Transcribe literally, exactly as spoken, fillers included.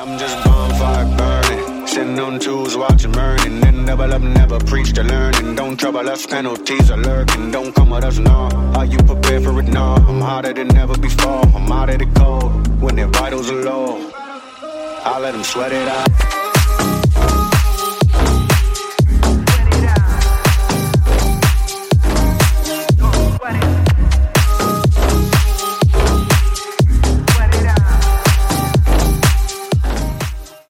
I'm just bonfire burning, sitting on tools, watching burning. Then double up, never preach to learning. Don't trouble us, penalties are lurking. Don't come with us, no. Are you prepared for it? No. I'm hotter than ever before. I'm out of the cold when their vitals are low. I let them sweat it out.